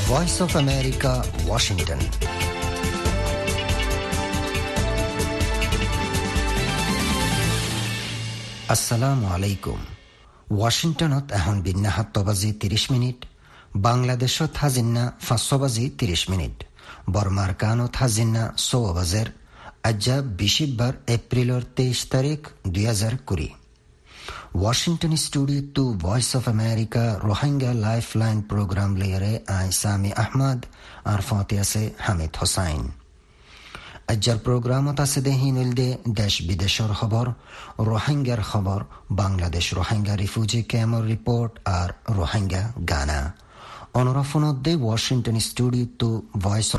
Voice of America, Washington. আসসালামু আলাইকুম। ওয়াশিংটনত এখন বিন্না 7 বাজি 30 মিনিট, বাংলাদেশত হাজিন্না 5 বাজি 30 মিনিট, বর্মার কানত হাজিন্না 6 বাজের। আজ্জা বিশিববার এপ্রিলর 23 তারিখ 2020। Washington studio to Voice of America Rohingya lifeline program লেয়ারে আই সামি আহমদ আর ফাতে আছে হামিদ হোসাইন। আজ্জার প্রোগ্রামত আছে দেহিনুলদে দেশ বিদেশের খবর, রোহিঙ্গার খবর, বাংলাদেশ রোহিঙ্গা রিফিউজি ক্যাম্পর রিপোর্ট আর রোহিঙ্গা গানা। অনরাফনদে ওয়াশিংটন স্টুডিও টু ভয়েস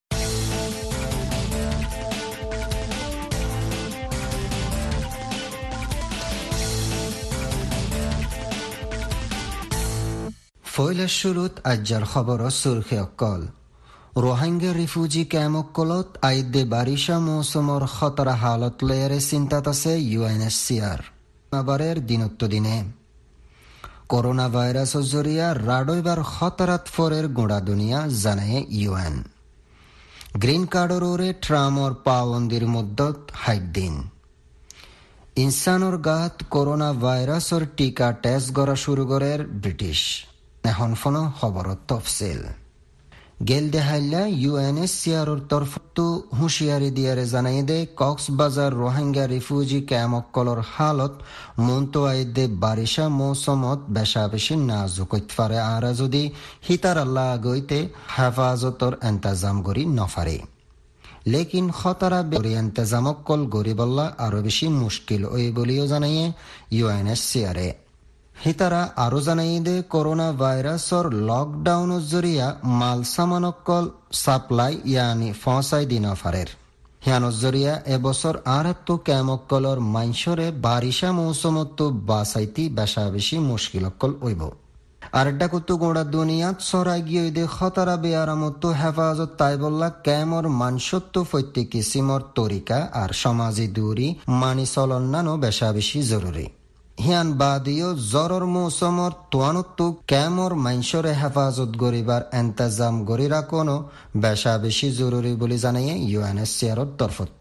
ফয়লার শুরুত আজ্জার খবর সুরখে অকল। রোহিঙ্গা রিফিউজি ক্যাম্পকলত আইদে বারিশা মৌসুমর খতরা হালত লয়ারে চিন্তাত আছে ইউএনএইচসিআর। আবারের দিনত্ব দিনে করোনা ভাইরাস জরিয়া রাডইবার খতরাত ফরের গোড়া দুনিয়া জানায় ইউএন। গ্রিন কার্ডর ওরে ট্রামর পাবন্দির মুদ্দত 60 দিন। ইনসানর গাত করোনা ভাইরাসর টিকা টেস্ট করা শুরু করের ব্রিটিশ। এখন ফোন খবরত তফসিল গেল দেহাইলা ইউএনএইচসিআরর তরফতো হুঁশিয়ারি দিয়ারে জানাই দে কক্সবাজার রোহিঙ্গা রিফিউজি ক্যাম্পকলর হালত মন্ত আইদে বারিশা মৌসুমত বেশা বেশি নাজুক হইতে আর যদি হিতার আল্লাহ গইতে হেফাজতর এন্তাজাম করি নফারে। লেকিন খতরা বেরি এন্তাজামকল গরিবল্লা আরো বেশি মুশকিল ওই বলিও জানাইয়ে ইউএনএইচসিআরে। হিতারা আরো জানাই দে করোনা ভাইরাসর লকডাউন জরিয়া মাল সামানকল সাপ্লাই ইয়ানি ফসাই দিন ফারের। হিয়ানোর জরিয়া এবছর আর তো ক্যামকলর মাইনসরে বারিশা মৌসুমত বাসাইতি বেশা বেশি মুশকিলকল ওইব। আর ডাকুতো গোড়া দুনিয়াত সরাই গিয়ে দে খতরা বেয়ারামত হেফাজত তাইবল্লা ক্যামর মানসত্ব ফৈত্য কিসিমর তরিকা আর সমাজি দূরি মানি চলন্নানো বেশা বেশি জরুরি। হিয়ান বাদিও জ্বরর মৌসুমর তোয়ানত্তু ক্যামর মাইনসরে হেফাজত গরিবার এন্তাজাম গরি রাখনো বেশা বেশি জরুরি বলে জানাইয়ে ইউএনএইচসিআরর তরফত।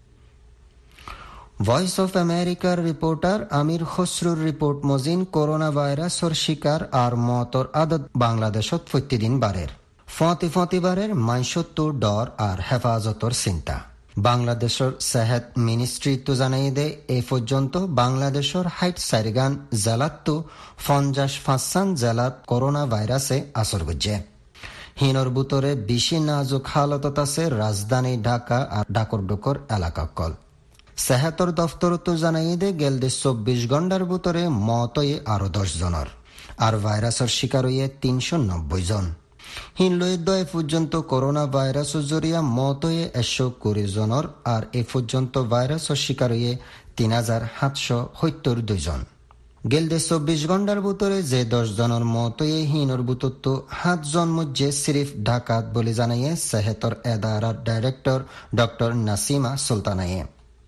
ভয়েস অফ আমেরিকার রিপোর্টার আমির খসরুর রিপোর্ট মজিন করোনা ভাইরাসর শিকার আর মতর আদত বাংলাদেশত প্রতিদিন বাড়ের। ফতি বারের মাইনসত্তর ডর আর হেফাজতর চিন্তা। বাংলাদেশের সেহত মিনিস্ট্রি তো জানাই দে এই পর্যন্ত বাংলাদেশের 64 জেলাত 55 জেলাত করোনা ভাইরাসে আসর গজ্জে। হিনর বুতরে বেশি নাজুক হালতত আছে রাজধানী ঢাকা আর ডাকর এলাকাকল। সেহতর দফতর তো জানাই দে গেল 24 ঘন্টার ভিতরে মত হয়ে আরো 10 জনের আর ভাইরাসের শিকার হয়ে 390 জন। হিনলয়ে পর্যন্ত করোনা ভাইরাস জরিয়া মত হয়ে 120 জনের আর এ পর্যন্ত ভাইরাসের শিকার হয়ে 3772 জন। গেল 24 ঘন্টার ভিতরে যে 10 জনের মত হয়ে হিনর বুতত্ব 7 জন মধ্যে সিরিফ ঢাকাত বলে জানাইয়ে সেহতর এদারার ডাইরেক্টর ডক্টর নাসিমা সুলতানায়ে।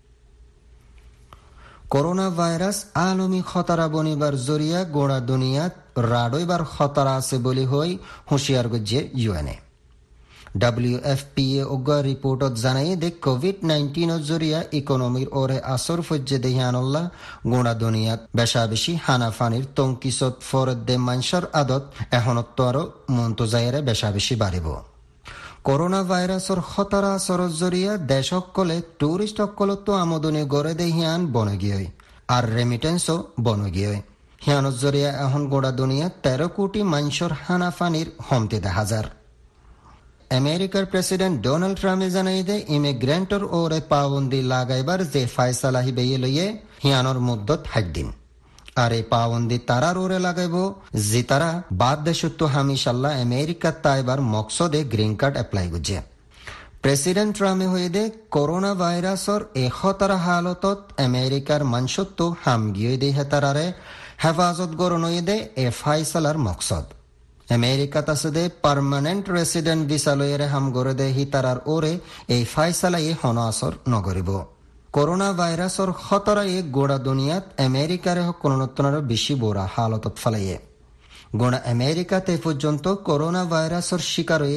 করোনা ভাইরাস আলমী খতরা বনিবার জরিয়া গোড়া দুনিয়াত রাডইবার খতরা আছে বলি হই হুঁশিয়ার গজ্জে ইউএনএ। WFPA ওগা রিপোর্টত জানাই দে কোভিড-19 জরিয়া ইকোনমির ওরে আসর ফজ্জে দেহিয়ানল্লাহ গোড়া দুনিয়াত বেশা বেশি হানাফানির তঙ্কিসত ফরদ দে মানসার আদত এখনত আরো মন্তজায়েরে বেশা বেশি বাড়িব। করোনা ভাইরাসর খতরা আসর জরিয়া দেশকলে টুরিস্ট অকলত আমদনি গড়ে দে হিয়ান বনগিয়ে আর রেমিটেন্সও বনগিয়ে। হিয়ানত জরিয়া এখন গোড়া দুনিয়া 13 কোটি মানুষের হানাফানির হমতে দেখা যার। আমেরিকার প্রেসিডেন্ট ডোনাল্ড ট্রাম্পে জানাই দে ইমিগ্রেন্টর ওরে পাবন্দি লাগাইবার যে ফায়সালা হিবে লইয়ে হিয়ানোর মুদ্দত 60 দিন। আর এই পাবন্দি তারার ওরে লাগাইব যে তারা বাদ দেশত্ব হামিশাল্লাহ আমেরিকা তাইবার মকসদে গ্রিন কার্ড অ্যাপ্লাই করছে। প্রেসিডেন্ট ট্রাম্পে হয়ে দে করোনা ভাইরাসর এখতারা হালতত আমেরিকার মানসত্ব হামগিয়ে দে হেতারারে হেফাজত গরণ দে এ ফাইসালার মকসদ। আমেরিকাত আছে দে পার্মানেন্ট রেসিডেন্ট ভিসা লইরে হাম গড়ে দে হিতারার ওরে এই ফাইসালাই হন আসর নগরিব। করোনা ভাইরাসর খতরা গোড়া দুনিয়াত আমেরিকারে কোনোনতনার বেশি বোরা হালতত ফেলাইয়ে। গোনা আমেরিকাতে পর্যন্ত করোনা ভাইরাসের শিকার হয়ে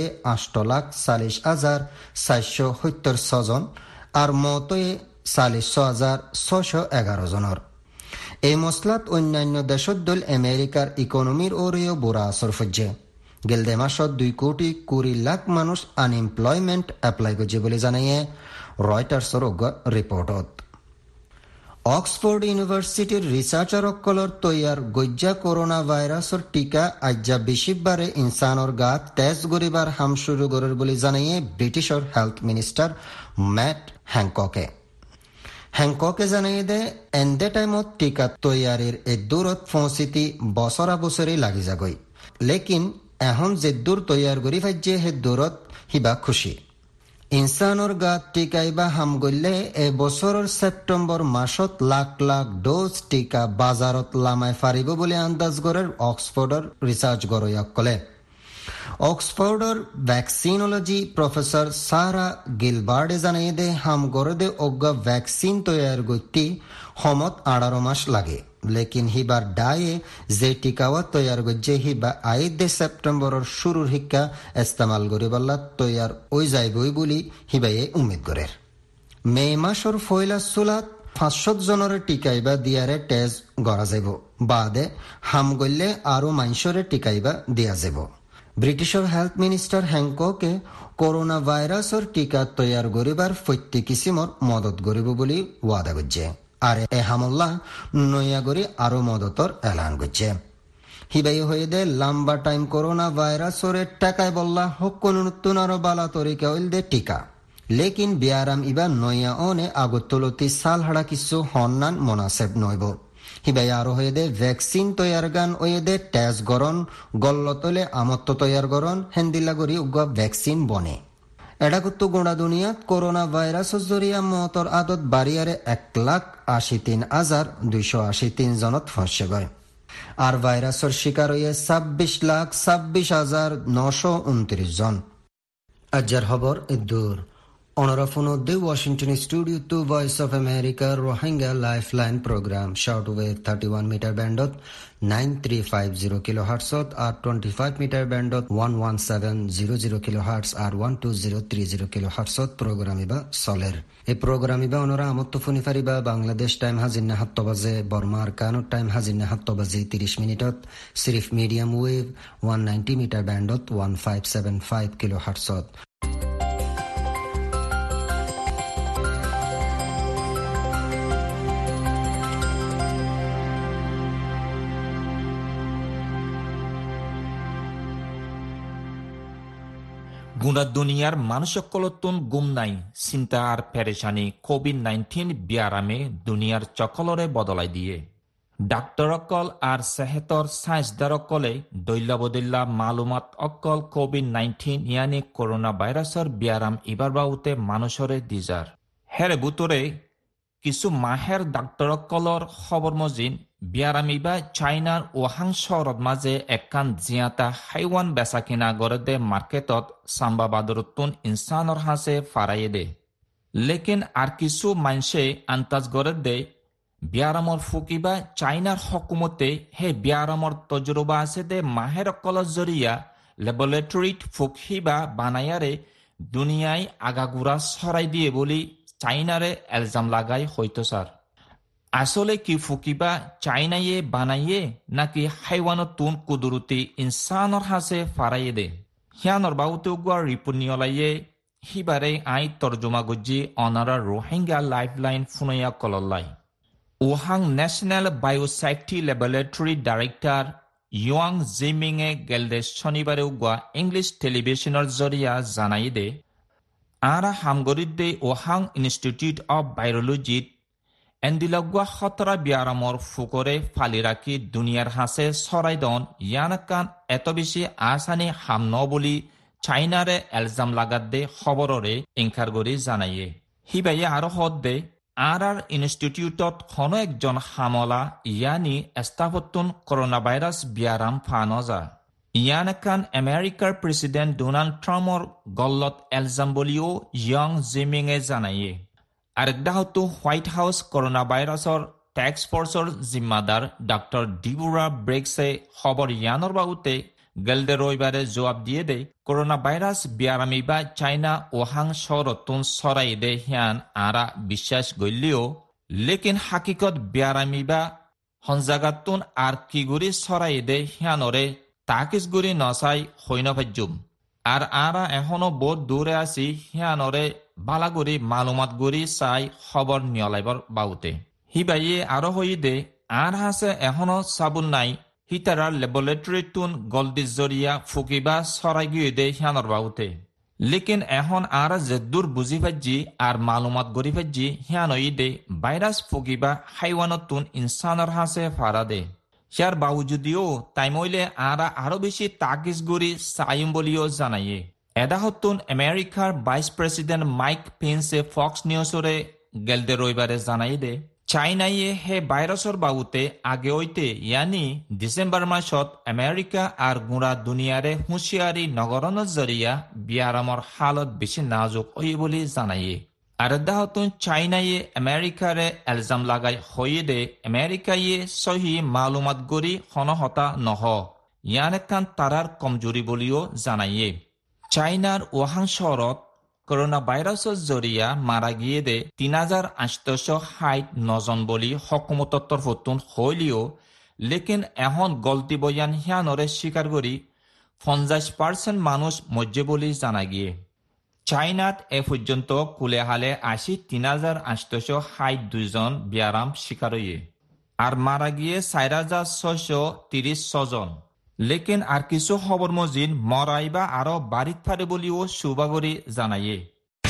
8,40,476 জন আর মত হয়ে 46,611 জনের। এই মশলাত অন্যান্য দেশত দল আমেরিকার ইকোনমির ওরেও বুড়া আসর ফজে। গেলদে মাসত 2,20,00,000 মানুষ আনএমপ্লয়মেন্ট এপ্লাই করছে বলে জানাইয়ে রয়টার্সের রিপোর্টত। অক্সফোর্ড ইউনিভার্সিটির রিসার্চারসকলৰ তৈয়ার গজ্জা করোনা ভাইরাসৰ টিকা আজ্জা বেশিবারে ইনসানৰ গাত তেজ গরিবার হাম শুরু করার বলে জানাইয়ে ব্রিটিশর হেলথ মিনিস্টার ম্যাট হ্যাংককে জানাইয়ে দে এন্দে টাইমত টিকা তৈয়ারের এ দূরত পৌঁছিতি বছরা বছরে লাগি যাগৈ, লেকিন এখন যে দূর তৈয়ার করি ফাইজে হে দূরত হিবা খুশি। ইনসানৰ গাত টিকাইবা হাম গলে এ বছৰৰ সেপ্টেম্বৰ মাসত লাখ লাখ ডোজ টিকা বাজারত লামাই ফারিব বলে আন্দাজ করে অক্সফোর্ডর রিসার্চ গরয়াকলে। অক্সফোর্ডর ভ্যাকসিনোলজি প্রফেসর সারা গিলবার্ডে জানাই দে হাম গড়ে দে অজ্ঞা ভ্যাকসিন তৈয়ার গতি সমত 18 মাস লাগে, লেকিন হিবার ডায়ে যে টিকাওয়া তৈয়ার গজ্জে হিবা আইদে সেপ্টেম্বরের শুরুর শিক্ষা ইস্তেমাল করিবাল্লা তৈয়ার ওই যাইবই বলি হিবাইয়ে উম্মিদ করে। মে মাসের ফয়লা চুলাত 500 জনের টিকাইবা দিয়ারে টেজ গড়া যাব, বাদে হাম গলে আরো মাইশরে টিকাইবা দিয়া যাব। ব্রিটিশর হেলথ মিনিস্টার হ্যাংককে করোনা ভাইরাসের টিকা তৈয়ার করিবার প্রত্যেক কিসিমর মদত করিব বলে ওয়াদা করছে, আর এ হামল্লা নয়া করে আরো মদতর এলান করছে। হিবাই হয়ে দে লম্বা টাইম করোনা ভাইরাসের টাকায় বললা হক কোন নতুন আরো বালা তরিকা হইল দে টিকা, লেকিন বিয়ারাম ইবা নয়া অনে আগতলতি সাল হাড়া কিছু হন্নান মোনাসেব নইব। হিবাই আরো হয়ে দে ভ্যাকসিন তৈয়ার গান ওয়ে দে টেজ গরন গল্লতলে আমত্ত তৈয়ার গরন হেন্দিল্লা গরি উগা ভ্যাকসিন বনে। এটা করতো গোড়া দুনিয়াত করোনা ভাইরাসের জরিয়া মতর আদত বাড়িয়ারে 1,83,283 জনত ফসে গয়, আর ভাইরাসের শিকার হয়ে 26,26,929 জন। আজ্জার খবর দূর অনরাফুনদ্দে Washington studio to Voice of America Rohingya lifeline program short wave 31 meter ব্যান্ডত 9350 কিলোহার্টজত আর 25 মিটার ব্যান্ডত 11700 কিলোহার্টজ আর 12030 কিলোহার্টজত প্রোগ্রাম ইবা চলের। এই প্রোগ্রাম ইবা অনরা আমত্ত ফোনি ফারিবা বাংলাদেশ টাইম হাজির 7 বাজে, বর্মার কানুর টাইম হাজির 7 বাজে 30 মিনিটত সিরিফ মিডিয়াম ওয়েভ 190 মিটার ব্যান্ডত 1575 কিলোহার্টজত। গুণা দুনিয়ার মানুষকলতুন গুম নাই চিন্তা আর পেরেশানি কোভিড-19 বিয়ারামে দুনিয়ার চকলরে বদলাই দিয়ে। ডাক্তৰ অকল আর সেহেতর সাইন্সদারকলে দৈল্লা বদৈল্লা মালুমাত অকল কোভিড-19 ইয়ানি করোনা ভাইরাসর বিয়ারাম ইবার বাউতে মানুষরে দিজার। হেরে বুতরে কিছু মাহের ডাক্তরকলর খবর মজিন বিয়ারাম ইবা চাইনার ওহাং শহরত মাঝে একান জিয়াতা হাইওয়ান বেচা কিনা গড়ে দে মার্কেটত সাম্বা বাদরতুন ইনসানর হাসে ফারাইয়ে দে, লেকিন আর কিছু মানসে আন্তাজ গড়ে দে বিয়ারামর ফুকিবা চাইনার হকুমতে হে বিয়ারামর তজরবা আছে দে মাহের অকলৰ জরিয়া ল্যাবরেটরিত ফুকিবা বানায়ারে দুনিয়ায় আগাগুড়া ছড়াই দিয়ে বলি চাইনারে এলজাম লাগাই হইতো স্যার। আসলে কি ফুকিবা চাইনাইয়ে বানাইয়ে নাকি হাইওয়ানতুন কুদুরুতি ইনসানর হাসে ফারাইয়ে দে? হিয়ানর বাউতে উগুয়ার রিপুনিয়লাইয়ে হিবারে আই তর্জমা গজ্জি অনারা রোহিঙ্গা লাইফলাইন ফুনয়া কলল্লাই। Wuhan national biosafety laboratory director Yuan জিমিংয়ে গেলদে শনিবারে উগুয়া ইংলিশ টেলিভিশনের জরিয়া জানাই দে আরা হামগরিদে ওহাং ইনস্টিটিউট অব ভাইরোলজিত এন্দিলগুয়া খতরা বিয়ারামর ফুকরে ফালি রাখি দুনিয়ার হাসে সরাইদন ইয়ানকান এত বেশি আসানি হাম ন বলি চাইনারে এলজাম লাগাত দে খবররে ইনকার গরি জানাইয়ে। হিবাইয়ে আরো হদ দে আর ইনস্টিটিউটত কোনো একজন হামলা ইয়ানি এস্তাফতুন করোনা ভাইরাস বিয়ারাম ফানজা ইয়ানকান আমেরিকার প্রেসিডেন্ট ডোনাল্ড ট্রাম্পর গল্লত এলজাম বলিও ইয়ং জিমিংয়ে জানাইয়ে। আরেকটা হতো হোয়াইট হাউস করোনা ভাইরাসর টাস্ক ফোর্সৰ জিম্মাদাৰ ডাক্তৰ ডিবোৰা ব্ৰেক্সে খবৰ ইয়ানৰ বাবুতে গেলদে ৰবিবাৰে জবাব দিয়ে দে করোনা ভাইরাস বিয়ারামি বা চাইনা ওহাং শহরতুন সরাই দে হিয়ান আরা বিশ্বাস গইলিও লেকিন হাকিকত বিয়ারামি বা হনজাগাতুন আর কিগুরি সরাই দে হিয়ানরে তাকিসগুরি নসাই হইন ভাজ্যুম আর আরা এখনো বহুত দূরে আছি হিয়ানরে বালাগুড়ি মালুমাত গুড়ি চাই খবর নিয়লাইবর বাউতে হিবাইয়ে আরো হই দে আর হাসে এখনো সাবুন নাই হিতারার ল্যাবরেটরি তুন গলদি জরিয়া ফুকিবা সরাই গিয়ে দে হিয়ানর বাউতে লেকিন এখন আর যেদুর বুঝি ভাজ্জি আর মালুমাত গড়ি ভাজ্জি হিয়ান দে ভাইরাস ফুকিবা হাইওয়ানতুন ইনসানর হাসে ফারা দে হিয়ার বাউজুদিও তাইমইলে আরা আরো বেশি তাকিস গুড়ি চাইম বলিও জানাইয়ে এদাহতুন আমেরিকার ভাইস প্রেসিডেন্ট মাইক পেন্সে ফক্স নিউজরে গেলদে রবিবারে জানাই দে চাইনাইয়ে হে ভাইরাসর বাবুতে আগে হইতে ইয়ানি ডিসেম্বর মাসত আমেরিকা আর গুড়া দুনিয়ারে হুঁশিয়ারি নগরণর জরিয়া বিয়ারামর হালত বেশি নাজুক হই বলে জানাইয়ে আর দাহতুন চাইনাইয়ে আমেরিকারে এলজাম লাগাই হইয়ে দে আমেরিকাইয়ে সহি মালুমাত গড়ি হনহতা নহ ইয়ান একান তারার কমজোরি বলিও জানাইয়ে চাইনার ওহাং শহরত করোনা ভাইরাসের জরিয়া মারা গিয়ে দে ৩,৮৬০ বলি হকুমতর তরফতুন হইলিও লেকিন এখন গলতি বয়ান হিয়ানরে স্বীকার করি ৫০% মানুষ মজ্জে বলি জানা গিয়ে চাইনাত এ পর্যন্ত কুলে হালে ৩,৮৬২ বিয়ারাম স্বীকার হইয়ে আর মারা গিয়ে ৪,৬৩০ জন লেকিন আর কিছু খবর মজিদ মরাইবা আরো বাড়িত ফারে বলিও সুবাগরি জানাইয়ে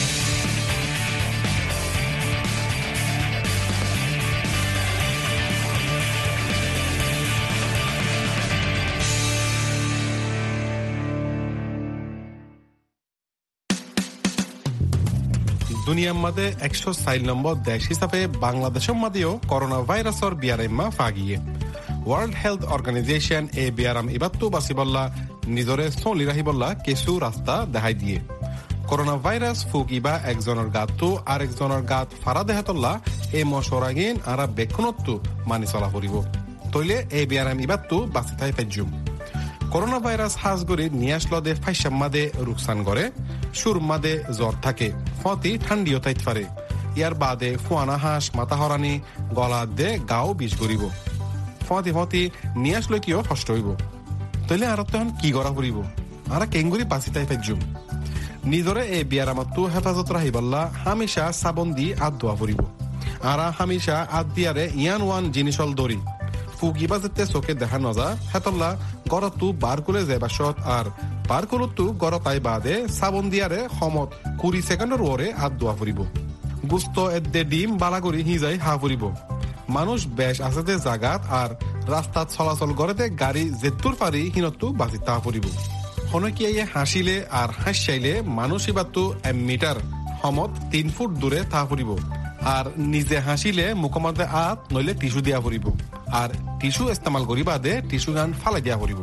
দুনিয়ার মাঝে ১০৪ নম্বর দেশ হিসাবে বাংলাদেশের মাঝেও করোনা ভাইরাসের বিয়ারাইমা ফাগিয়ে ওয়ার্ল্ড হেলথ অর্গানাইজেশন এ বিয়ারাম ইবাত্তু বাসিবল্লা নিজরে চলি রাহিবল্লা কিছু রাস্তা দেখাই দিয়ে করোনা ভাইরাস ফুকিবা একজনের গাতটো আর একজনের গাত ফারা দেহাতল্লা এই মশরাগিন আর বেক্ষণত্ব মানি চলা ফুরিব তইলে এই বিয়ারাম ইবাত্তু বাঁচি থাই ফেজুম করোনা ভাইরাস হাজ গড়ি নিয়ে আসলো দে ফাইসাম মাদে রুকসান করে সুর মাদে জ্বর থাকে ফতি ঠান্ডিও তাইত পারে ইয়ার বাদে ফুয়ানা হাঁস মাথা হরানি গলা দে গাও বিষ গড়িব ফতি ফতি নিয়ে আসলো কিও কষ্ট হইব তইলে আর তখন কি করা ফুরিব আর কেঙ্গুরি বাঁচি তাই ফেজুম নিজরে এই বিয়ারামাত্তু হেফাজত রাহিবাল্লা হামেশা সাবন দি আত দোয়া ফুরিব আর হামেশা আত দিয়ারে ইয়ান ওয়ান জিনিসল দরি ফুগিবা যেতে চোখে দেখা নজা হেতল্লা গড়তু বার করে যায় বাসত আর বার করতু গড় তাই বাদে সাবন দিয়ারে সমত ২০ সেকেন্ডের ওরে আত দোয়া ফুরিব গুস্ত এদে ডিম বালাগরি হিজাই হা ফুরিব মানুষ বেশ আছে যে জাগাত আর রাস্তাত চলাচল গড়েতে গাড়ি জেতুর পারি হিনতু বাঁচি তা ফুরিব হনকিয়াইয়ে হাসিলে আর হাসিলে মানুষ ইবাত্তু ১ মিটার সমত ৩ ফুট দূরে তা ফুরিব আর নিজে হাসিলে মুখমাতে আত নইলে টিস্যু দিয়া ফুরিব আর টিস্যু ইস্তেমাল করি বাদে টিস্যু গান ফালাই দিয়া ফুরিব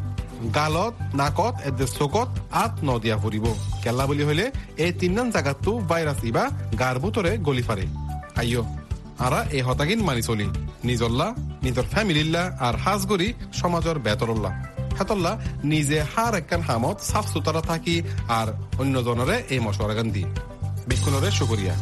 গালত নাকত এদে চোকত আত ন দিয়া ফুরিব কেলা বলি হইলে এই ৩ জাগাতু ভাইরাস ইবা গার ভিতরে গলি ফারে আইয়ো আরা এই হতাগিন মানি চলি নিজল্লা নিজর ফ্যামিলিল্লা আর হাজ গরি সমাজের বেতরল্লা হেতল্লা নিজে হার একখান হামত সাফ সুতরা থাকি আর অন্য জনরে এই মশওয়ারাগান দি বিকুলরে শুকরিয়া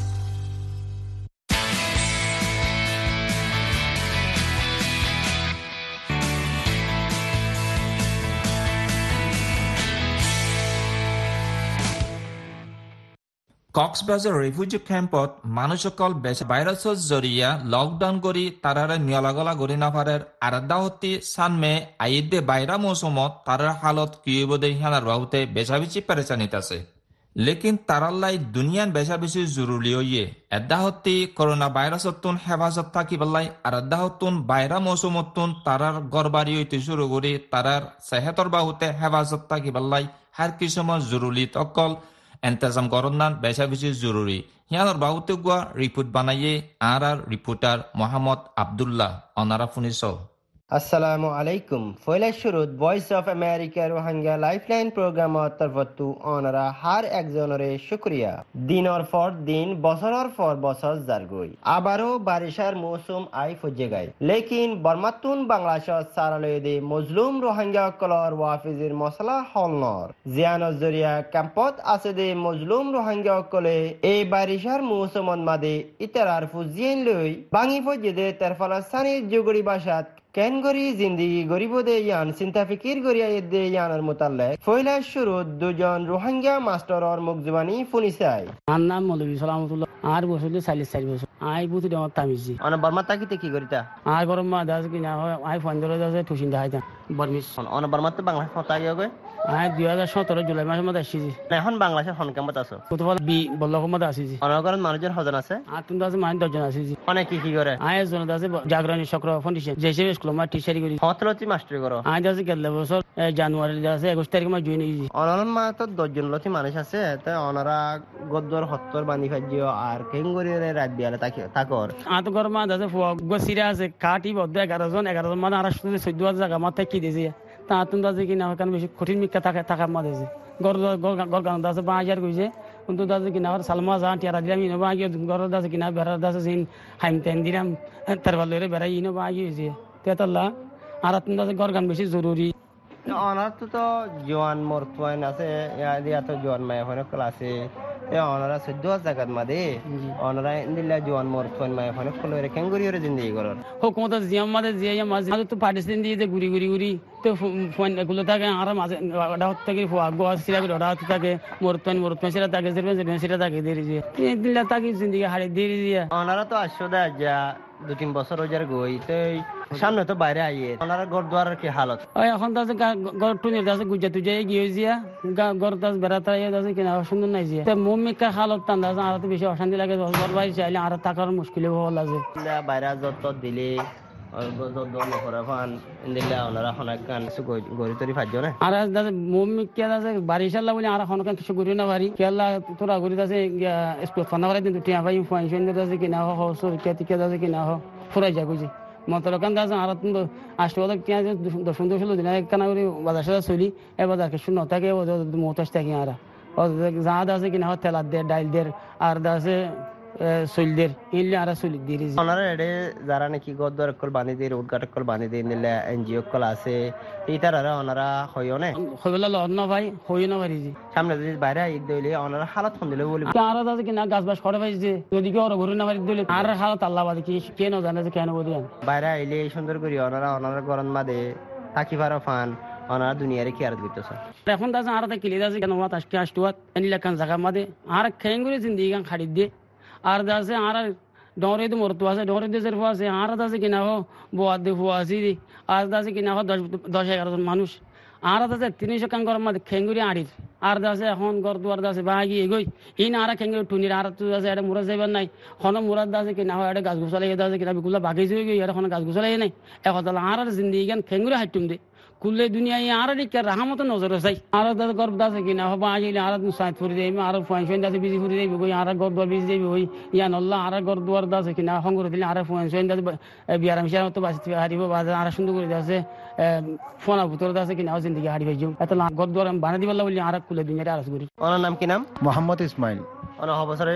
কক্সবাজার রিফিউজি ক্যাম্পত মানুষসকল ভাইরাসের জরিয়া লকডাউন করি তারারে নিয়লাগলা গড়ি নাফারের আরাদ্দাহতি সানমে আইদে বাইরা মৌসুমত তারার হালত কিয়বদে হিয়ানার বাহুতে বেশাবেশি পেরেচানিত আছে লেকিন তারাল্লাই দুনিয়ান বেশাবেশি জরুরি হইয়ে এদাহতি করোনা ভাইরাসতুন হেফাজত থাকিবাল্লাই আরাদ্দাহতুন বাইরা মৌসুমতুন তারার গড়বাড়ি হইতে শুরু করি তারার সেহেতর বাহুতে হেফাজত থাকিবাল্লাই হার কিসময় জরুরি তকল এন্তেজাম গরন্নান বেশা বেশি জরুরি হিয়ানোর বাহুতে গুয়া রিপোর্ট বানাইয়ে আর রিপোর্টার মোহাম্মদ আবদুল্লাহ অনারা ফুনিস আসসালামু আলাইকুম ফয়লা শুরুত Voice of America Rohingya lifeline প্রোগ্রামত তরফতু অনরা হার একজনরে শুক্রিয়া দিনের পর দিন বছরের পর বছর জারগই আবারও বারিশার মৌসুম আই ফুজে গায় লেকিন বর্মাতুন বাংলাদেশত সারালয়দে মজলুম রোহিঙ্গা কলর ওয়াফিজির মশলা হলনর জিয়ানর জরিয়া ক্যাম্পত আছে দে মজলুম রোহিঙ্গা কলে এই বারিশার মৌসুমত মাদে ইতারার ফুজিয়েন লই বাঙি ফুজে দে তার ফলাস্তানি জুগড়ি বাসাত কেন গরি জিন্দিগি গরিব দে ইয়ান চিন্তা ফিকির গরিয়া দে ইয়ানের মোতাল্লেক ফয়লা শুরুত দুজন রোহিঙ্গা মাস্টারর মুখজবানি ফুনিসাই আমার নাম মৌলভী সালামতুল্লাহ আর বছর ৪ বছর আই বুঝি ডর তামিজি অন বর্মা তাকিতে কি করিতা আর গরম মা দাস কিনা হয় আই ফন্দরে দাস ঠুসিন দাইতা বর্মিস অন বর্মা তো বাংলা কথা গিয়ে আই 2017 জুলাই মাসের মধ্যে আসছি এখন বাংলাদেশের হনকামত আছো কতবার বি বল্লক মধ্যে আসছি অনগরণ মানুষের হজন আছে আর তুমি দাস মান 10 জন আসছি অনেক কি করে আই জন দাস জাগরণী চক্র ফাউন্ডেশন যে হিসেবে স্কুল মা টিচারি করি হতলতি মাস্টারি করো আই দাস গেল বছর জানুয়ারি দাস 21 তারিখ মা জয়েন হইছি অনরন মা তো 10 জন লতি মানুষ আছে তাই অনরা গদ্দর হত্তর বানি ফাজিও আর কেঙ্গরিরে রাত দিয়ালে তাকর আত গরম মা দাস গসিরা আছে কাটি বদ্ধ 11 জন মানে আর 14 জায়গা মাথায় কি দিয়েছে তা তুমি দাস কিনা কারণ বেশি কঠিন মিক্কা থাকার মা দিয়েছে গরগান দাস 5000 কইছে কিন্তু দাস কিনা সালমা জান টিয়ারা দিলাম ইনো বাগি গর দাস কিনা বেড়া দাস সিন হাইম তেন দিলাম তার ভালোরে বেড়া ইনো বাগি হইছে তেতল্লা আর তুমি দাস গরগান বেশি জরুরি অনার তো জোয়ান মরতুয়ান আছে ইয়া তো জোয়ান মায় হনে ক্লাসে এ অনারা 14 জায়গাত মাদে অনারা ইন্দিলা জোয়ান মরতুয়ান মায় হনে কলরে কেঙ্গরিরে জিন্দেগি করর হুকুমত জিয়াম মাদে জিয়া মাঝে তো পার্টিশন দিয়ে যে গুড়ি তো ফোন গুলো থাকে আর মাঝে ডাহত থেকে গোয়া সিরা করে ডাহত থাকে মরতুয়ান সিরা থাকে জেরবেন সিরা থাকে দেরি যে দিলা তাকে জিন্দেগি হারি দেরি দিয়া অনারা তো আসলে যা 2-3 বছর ওজার গই তো সামনে তো বাইরে আইয়ে ওনারা ঘর দুয়ারের কি হালত ওই এখন তো আছে ঘর টুনির আছে গুজা তুজা গিয়ে জিয়া ঘর দাস বেড়াতে আছে কিনা সুন্দর নাই জিয়া তো মুমিকা হালত টান্দা আছে আর তো বেশি অশান্তি লাগে ঘর বাইরে চাইলে আর থাকার মুশকিল হল আছে বাইরে যত দিলে আর মুমিকা আছে বাড়ি সাল্লা বলে আর এখন কিছু করি না বাড়ি কেলা তোরা ঘুরি আছে স্কুল ফান্না করে দিন টিয়া ভাই ফাইন আছে কিনা হসর কে আছে কিনা ফুরাই যা বুঝি মতরকান দাস আর আষ্টবাদক টিয়া 10-16 দিন কানা করে বাজার সাজা চলি এ বাজারকে শূন্য থাকে মতাস থাকে আর যা আছে কিনা তেলা দের ডাইল দের আর দাসে সইলদের ইনলে আর সইল দিরি ওনারা এডে যারা নাকি গদ্দর কল বানি দিয়ে উদ্ঘাটক কল বানি দিয়ে নিলে এনজিও কল আছে ইতারা ওনারা হইও না হইবলা লন না ভাই হইও না পারি সামনে যদি বাইরে ঈদ দইলে ওনারা হালত ফোন দিলে বলি আর আছে কিনা গাছ বাস করে পাইছে যদি কি ওরা ঘুরে না পারি দিলে আর হালত আল্লাহ বাদে কি কেন জানে যে কেন বলি বাইরে আইলে সুন্দর করি ওনারা গরম মাদে থাকি পারো ফান ওনারা দুনিয়ারে কি আর দিতেছে এখন দাস আর তা কিলি দাস কেন মাত আষ্টুয়াত এনিলা কান জায়গা মাদে আর খেঙ্গুরে জিন্দেগি গান খাড়ি দে আর দাসে আর ডরে তো মরতো আছে ডরে দেশের আছে আর দাসে কিনা হো বোয়া দে হুয়া আসি আর দাসে কিনা হো 10-11 জন মানুষ আর দাসে 300 কান গরম মাদে খেঙ্গুরি আড়ির আর দাসে এখন ঘর দুয়ার দাসে বাগি এগোই ইন আর খেঙ্গুরি টুনির আর তো দাসে এটা মুরা যাইবার নাই হন মুরাদ দাসে কিনা হয় এটা গাছ গুছালাই দাসে কিনা বিকুলা বাগি যাই গই এটা হন গাছ গুছালাই নাই এখন আর জিন্দেগি গান খেঙ্গুরি হাইটুম দে কুলে দুনিয়ায় আর দিকে রাহমত নজর চাই আর দাদা গর্ব দাসে কিনা হবা আইলে আর সাইড ফুরি দেই আর ফাইন দাসে বিজি ফুরি দেই গই আর গর দুয়ার বিজি দেই গই ইয়া নল্লা আর গর দুয়ার দাসে কিনা সংগ্রহ দিলে আর ফাইন দাসে বিয়ারাম শিয়ার মতো বাসি হারিব বাজার আর সুন্দর করে দাসে ফোনা ভিতর দাসে কিনা জিন্দেগি হারি ভাইজু এত গর দুয়ার বানা দিবাল্লা বলি আর কুলে দুনিয়ারে আরজ করি ওনার নাম কি নাম মোহাম্মদ ইসমাইল ওনা বছরে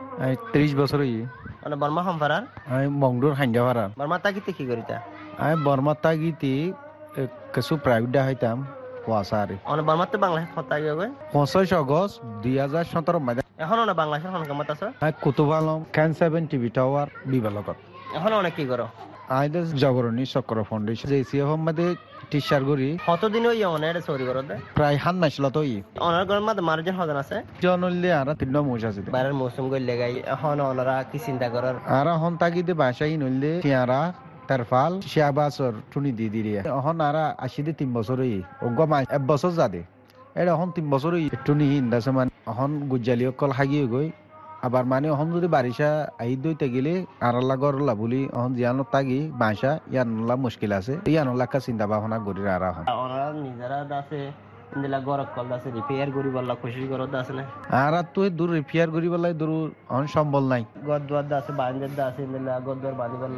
30 বছর হই ওনা বর্মা হামফারার আমি মংডুর হাইন্দাপাড়া বর্মা তাকিতে কি করিতা আমি বর্মা তাগিতি কিছু প্রাইভেট হইতাম ওয়াসারে ওনা বর্মা তো বাংলাদেশ কথা গিয়ে 25 আগস্ট 2017 মাদে এখন ওনা বাংলাদেশের হনকামত আছে আমি কুতুব আলম ক্যান 7 টিভি টাওয়ার বিবালকত এখন অনেক কি করো আইদাস জাগরণী চক্র ফাউন্ডেশন জেসিএফ মধ্যে টিচার গরি কতদিন হই অনের সরি করো দে প্রায় হান মাসলা তো অনার গর মধ্যে মার্জিন হজন আছে জনলে আর 3 মাস আছে বাইরের মৌসুম গইলে গাই এখন ওনারা কি চিন্তা করার আর হন তাগিদে বাসাই নইলে টিয়ারা তারফাল শিয়াবাসর টুনি দি দিরিয়া এখন আর 3 বছর হই ওগো মাস 1 বছর যাদে এটা এখন 3 বছর হই টুনি হিন্দাছে মানে এখন গুজালিও কল হাগি গই আবার মানে এখন যদি বারিশা আই দইতে গেলে আরাল্লা গরলা বলি এখন জিয়ানো তাগি বাসা ইয়ানলা মুশকিল আছে ইয়ানলা কা চিন্তা ভাবনা গরি আর এখন ওনারা নিজেরা আছে ইন্দিলা গরক কল আছে রিপেয়ার করি বললা কোশিশ করত আছে না আর তো দূর রিপেয়ার করি বলাই দূর অন সম্বল নাই গদ্দার আছে বাঞ্জার আছে ইন্দিলা গদ্দার বাদি বললা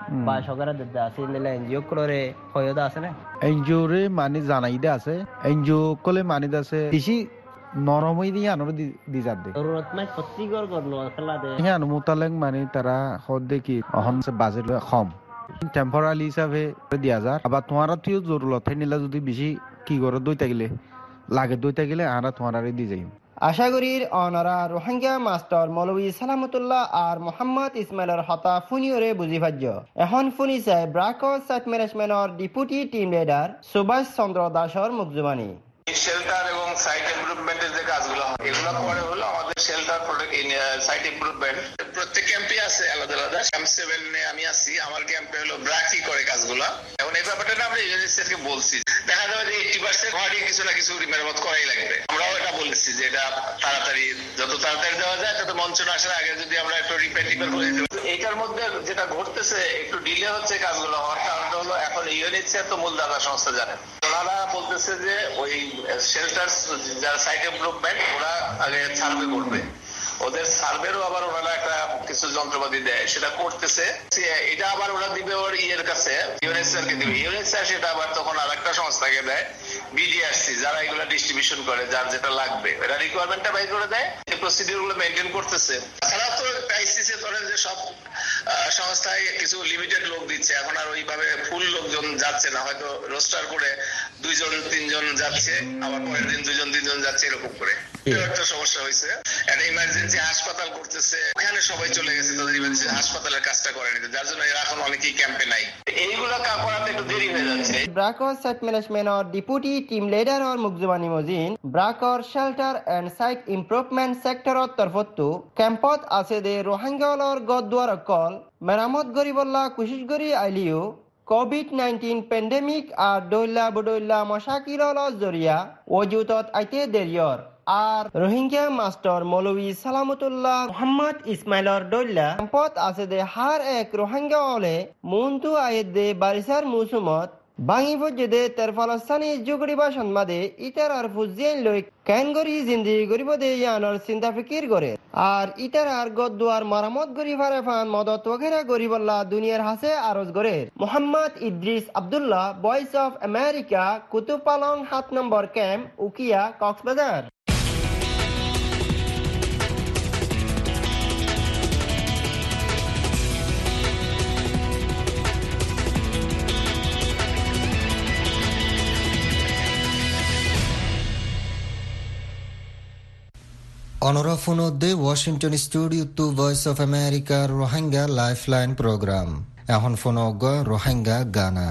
বা সরকারের দিতে আছে নিলে এনজিও করে হয়তো আছে না এনজিও রে মানে জানাই দে আছে এনজিও কলে মানে আছে বেশি নরম হই দিয়ে আনর দি যাতে জরুরত নাই প্রত্যেকর করলো খেলা দে হ্যাঁ মুতালেক মানে তারা হদ দেখি অহন বাজেট কম টেম্পোরারি হিসাবে দিয়া যায় আবার তোমার তুইও জরুরত নিলে যদি বেশি কি করে দইতে গেলে লাগে দইতে গেলে আমরা তোমার দি যাই আশা করির অনারা রোহিঙ্গা মাস্টার মৌলভী সালামতুল্লাহ আর মোহাম্মদ ইসমাইলের হতা ফুনিয়রে বুঝি ভাজ্য এখন ফুনি চাই ব্রাকো সাইট ম্যানেজমেন্টর deputy team leader Subhash Chandra দাসর মুখজুবানি শেল্টার এবং সাইট ইমপ্রুভমেন্টের যে কাজগুলো এগুলো করে হলো আমাদের শেল্টার সাইট ইমপ্রুভমেন্ট প্রত্যেক ক্যাম্পে আছে আলাদা আলাদা ক্যাম্প 7 এ আমি আছি আমার ক্যাম্পে হলো ব্রাকি করে কাজগুলো এখন এই ব্যাপারটা আমরা ইউনিসেফকে বলছি দেখা যাবে যে 80% ঘরে কিছু না কিছু মেরামত করাই লাগবে আমরাও এটা বলেছি যে এটা তাড়াতাড়ি যত তাড়াতাড়ি দেওয়া যায় তত মঞ্চন আসার আগে যদি আমরা একটু রিপেয়ার করে দিতে এইটার মধ্যে যেটা ঘটতেছে একটু ডিলে হচ্ছে কাজগুলো হওয়ার কারণটা হলো এখন ইউনিসেফ তো মূল দাতা সংস্থা জানে ওনারা বলতেছে যে ওই শেল্টার যারা সাইট ইমপ্রুভমেন্ট ওরা আগে সার্ভে করবে ওদের সার্ভেরও আবার ওনারা একটা কিছু যন্ত্রপাতি দেয় সেটা করতেছে এটা আবার ওরা দিবে ওর ইয়ের কাছে ইউএনএসআর কে দিবে ইউএনএসআর সেটা আবার তখন আরেকটা সংস্থাকে দেয় বিডিআরসি যারা এগুলো ডিস্ট্রিবিউশন করে যার যেটা লাগবে এরা রিকোয়ারমেন্টটা বাই করে দেয় এই প্রসিডিউর গুলো মেনটেন করতেছে তাছাড়া তো আইসিসি ধরেন যে সব সংস্থায় কিছু লিমিটেড লোক দিচ্ছে এখন আর ওইভাবে ফুল লোকজন যাচ্ছে না হয়তো রোস্টার করে 2-3 জন যাচ্ছে আবার পরের দিন 2-3 জন যাচ্ছে এরকম করে একটা সমস্যা হয়েছে একটা ইমার্জেন্সি হাসপাতাল করতেছে ওখানে সবাই চলে গেছে তাদের ইমার্জেন্সি হাসপাতালের কাজটা করেনি যার জন্য এরা এখন অনেকেই ক্যাম্পে নাই এইগুলা করাতে একটু দেরি হয়ে যাচ্ছে ব্রাকর সাইট ম্যানেজমেন্ট और डिप्टी टीम लीडर और मुखजुबानी मोजिन ब्राकर shelter and site improvement sector और तरफतु कैंपत আছে দে রোহিঙ্গালর গদুয়ার কল মেরামত গরিবল্লা কুশিশ গরি আইলিও কোভিড-19 প্যান্ডেমিক আর দৈলা বদৈলা মশাকিলল জরিয়া ওজুতত আইতে দেরিয়র আর রোহিঙ্গা মাস্টার মৌলভী সালামতুল্লাহ মোহাম্মদ ইসমাইলর দৈলা ক্যাম্পত আছে দে হার এক রোহিঙ্গা হলে মুন্তু আয়েদ দে বারিসার মুসুমত বাঙি ফজ্জেদে তেরফালস্তানি জুগড়িবা সন্মাদে ইটার আর ফুজিয়ান লই ক্যানগরি জিন্দি গরিব দে ইয়ানর চিন্তা ফিকির করে আর ইটার আর গদ্দুয়ার মারামত গরি ফারে ফান মদত ওগেরা গরিবল্লাহ দুনিয়ার হাসে আরজ করে Mohammad Idris Abdullah voice of America কুতুবপালং 7 number camp Ukhia Cox's Bazar অনরাফুনদে Washington studio to Voice of আমেরিকার রোহিঙ্গা লাইফলাইন প্রোগ্রাম এখন ফোনগ রোহিঙ্গা গানা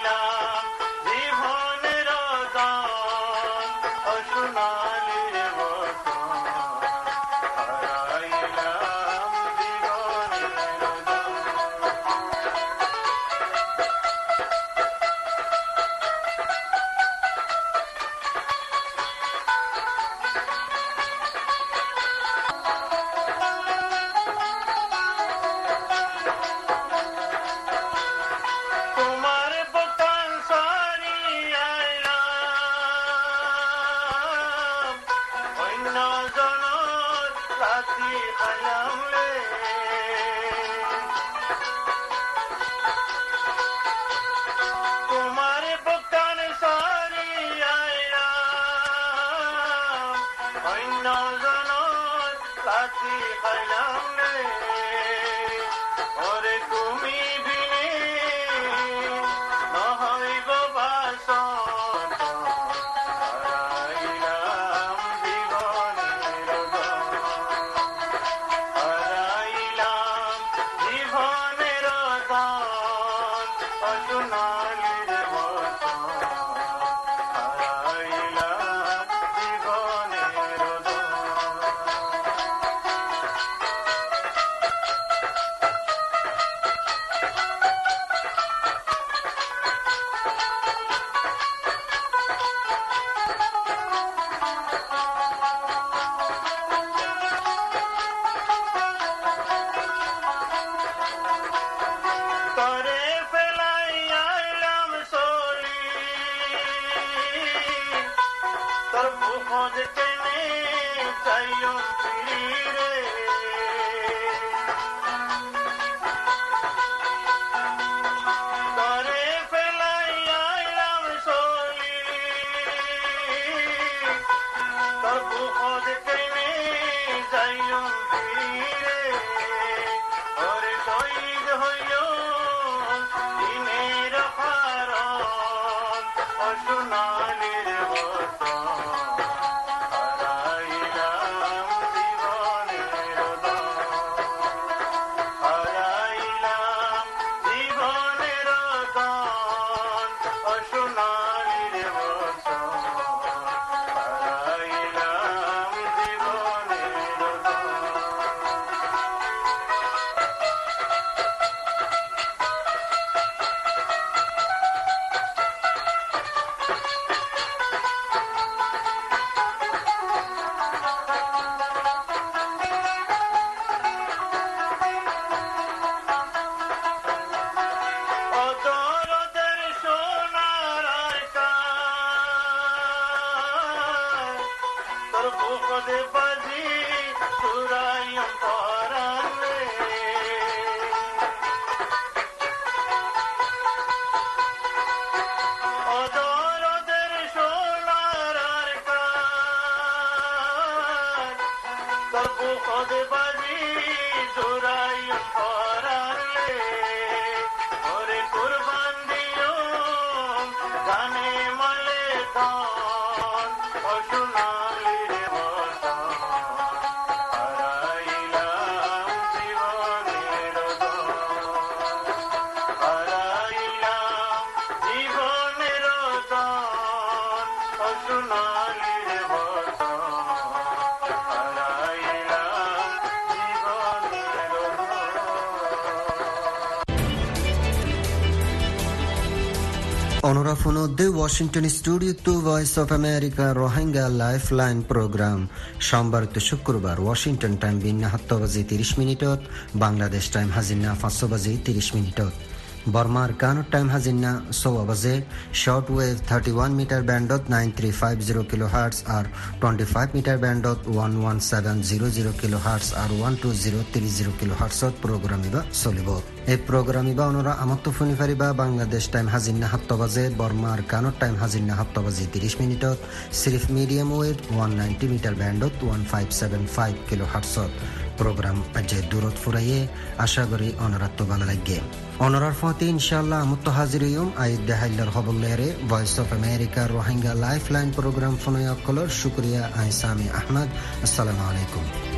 সোনালি Onorafuno de Washington Studio to Voice of America Rohingya Lifeline Program সোমবার to শুক্রবার ওয়াশিংটন টাইম বিন্না 7:30 বাংলাদেশ টাইম হাজিনা 5:30 বর্মার কানো টাইম হাজিনা 6 শর্ট ওয়েভ 31 মিটার ব্যান্ডত 9350 কিলোহার্টজ আর 25 মিটার ব্যান্ডত 11700 কিলোহার্টজ আর 12030 কিলোহার্টজত প্রোগ্রাম ইবা চলিব। এই প্রোগ্রাম ইবা অনরা আমত্ত ফোনি ফারিবা বাংলাদেশ টাইম হাজিনা 7 বর্মার কানো টাইম হাজিনা 7:30 সিরিফ মিডিয়াম ওয়েভ 190 মিটার ব্যান্ডত 1575 কিলোহার্টজত program aje durot furaye asha gori onoratto bala lagge onorar fati inshallah mutto haziriyum ay dehailar hobollere voice of america rohingya lifeline program fonoya kolor shukriya ay sami ahmad assalamu alaikum।